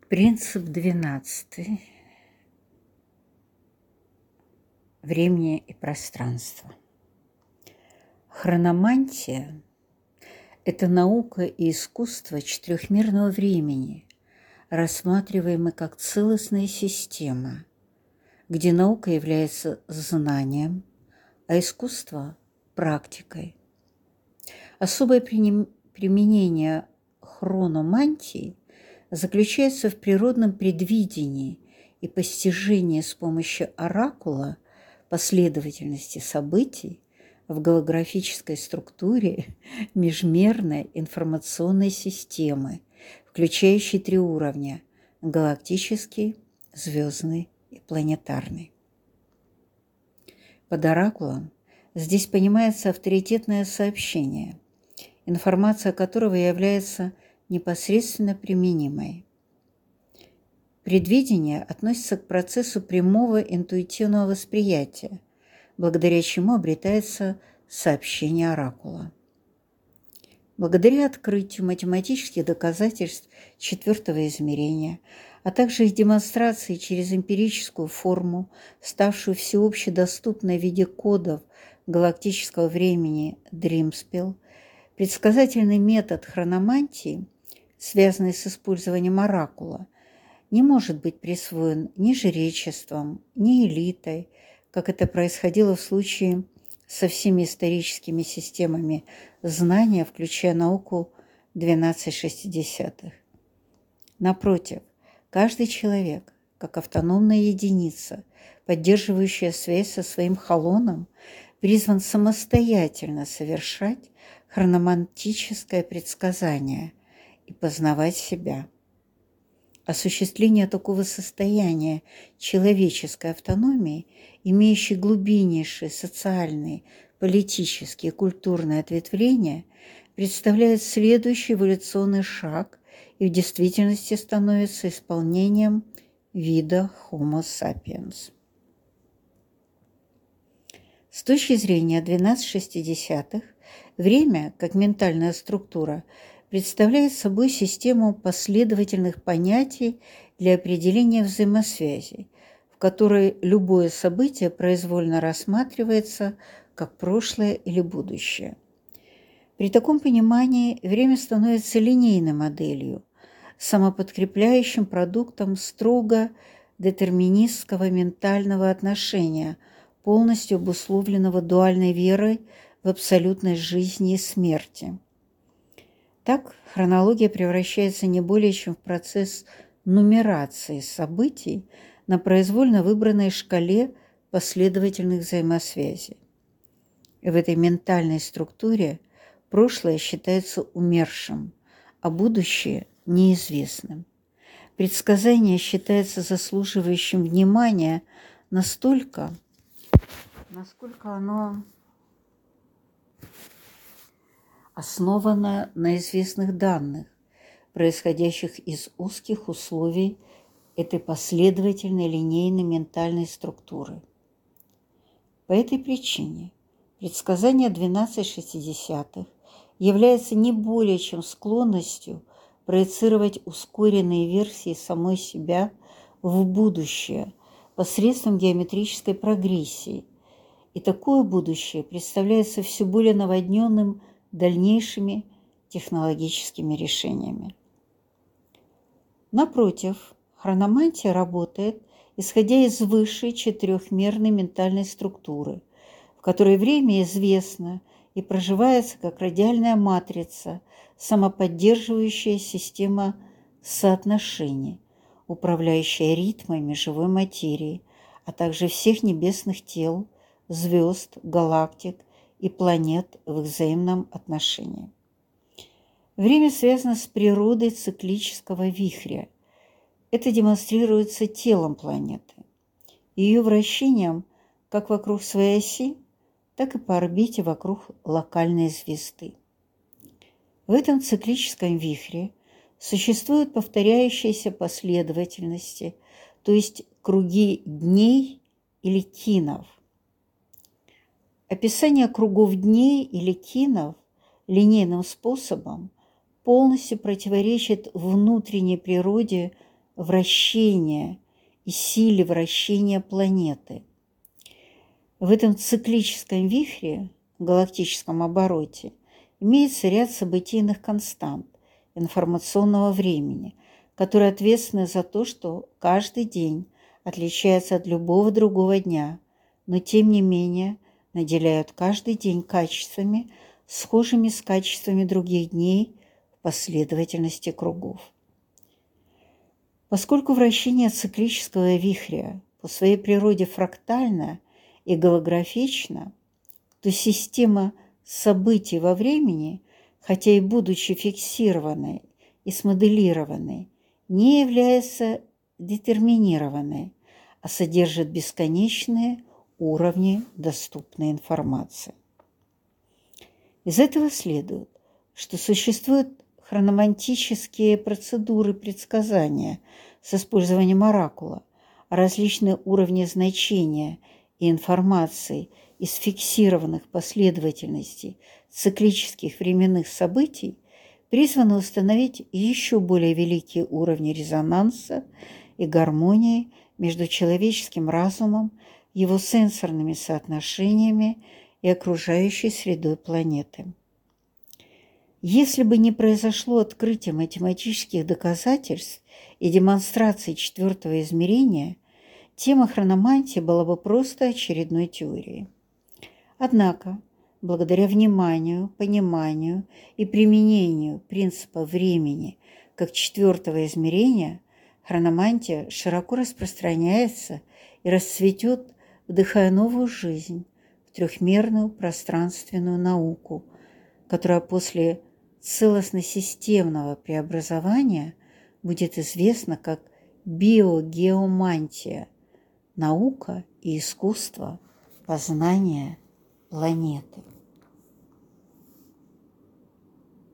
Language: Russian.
Принцип 12. Времени и пространства. Хрономантия – это наука и искусство четырехмерного времени, рассматриваемое как целостная система, где наука является знанием, а искусство – практикой. Особое применение хрономантии заключается в природном предвидении и постижении с помощью оракула последовательности событий в голографической структуре межмерной информационной системы, включающей 3 уровня – галактический, звездный и планетарный. Под оракулом здесь понимается авторитетное сообщение, информация которого является непосредственно применимой. Предвидение относится к процессу прямого интуитивного восприятия, благодаря чему обретается сообщение оракула. Благодаря открытию математических доказательств 4-го измерения, а также их демонстрации через эмпирическую форму, ставшую всеобще доступной в виде кодов галактического времени Дримспел, предсказательный метод хрономантии, связанный с использованием оракула, не может быть присвоен ни жречеством, ни элитой, как это происходило в случае со всеми историческими системами знания, включая науку 12/60. Напротив, каждый человек, как автономная единица, поддерживающая связь со своим холоном, призван самостоятельно совершать хрономантическое предсказание и познавать себя. Осуществление такого состояния человеческой автономии, имеющей глубиннейшие социальные, политические и культурные ответвления, представляет следующий эволюционный шаг и в действительности становится исполнением вида Homo sapiens. С точки зрения 12/60, время, как ментальная структура, представляет собой систему последовательных понятий для определения взаимосвязей, в которой любое событие произвольно рассматривается как прошлое или будущее. При таком понимании время становится линейной моделью, самоподкрепляющим продуктом строго детерминистского ментального отношения, полностью обусловленного дуальной верой в абсолютность жизни и смерти. Так, хронология превращается не более чем в процесс нумерации событий на произвольно выбранной шкале последовательных взаимосвязей. В этой ментальной структуре прошлое считается умершим, а будущее – неизвестным. Предсказание считается заслуживающим внимания настолько, насколько оно основана на известных данных, происходящих из узких условий этой последовательной линейной ментальной структуры. По этой причине предсказание 12/60 является не более чем склонностью проецировать ускоренные версии самой себя в будущее посредством геометрической прогрессии, и такое будущее представляется все более наводненным дальнейшими технологическими решениями. Напротив, хрономантия работает, исходя из высшей четырехмерной ментальной структуры, в которой время известно и проживается как радиальная матрица, самоподдерживающая система соотношений, управляющая ритмами живой материи, а также всех небесных тел, звезд, галактик и планет в их взаимном отношении. Время связано с природой циклического вихря. Это демонстрируется телом планеты, ее вращением как вокруг своей оси, так и по орбите вокруг локальной звезды. В этом циклическом вихре существуют повторяющиеся последовательности, то есть круги дней или кинов. Описание кругов дней или кинов линейным способом полностью противоречит внутренней природе вращения и силе вращения планеты. В этом циклическом вихре, галактическом обороте, имеется ряд событийных констант информационного времени, которые ответственны за то, что каждый день отличается от любого другого дня, но тем не менее наделяют каждый день качествами, схожими с качествами других дней в последовательности кругов. Поскольку вращение циклического вихря по своей природе фрактально и голографично, то система событий во времени, хотя и будучи фиксированной и смоделированной, не является детерминированной, а содержит бесконечные уровни доступной информации. Из этого следует, что существуют хрономантические процедуры предсказания с использованием оракула, а различные уровни значения и информации из фиксированных последовательностей циклических временных событий призваны установить еще более великие уровни резонанса и гармонии между человеческим разумом, его сенсорными соотношениями и окружающей средой планеты. Если бы не произошло открытие математических доказательств и демонстраций четвертого измерения, тема хрономантии была бы просто очередной теорией. Однако, благодаря вниманию, пониманию и применению принципа времени как четвертого измерения, хрономантия широко распространяется и расцветет, вдыхая новую жизнь в трехмерную пространственную науку, которая после целостно-системного преобразования будет известна как биогеомантия – наука и искусство познания планеты.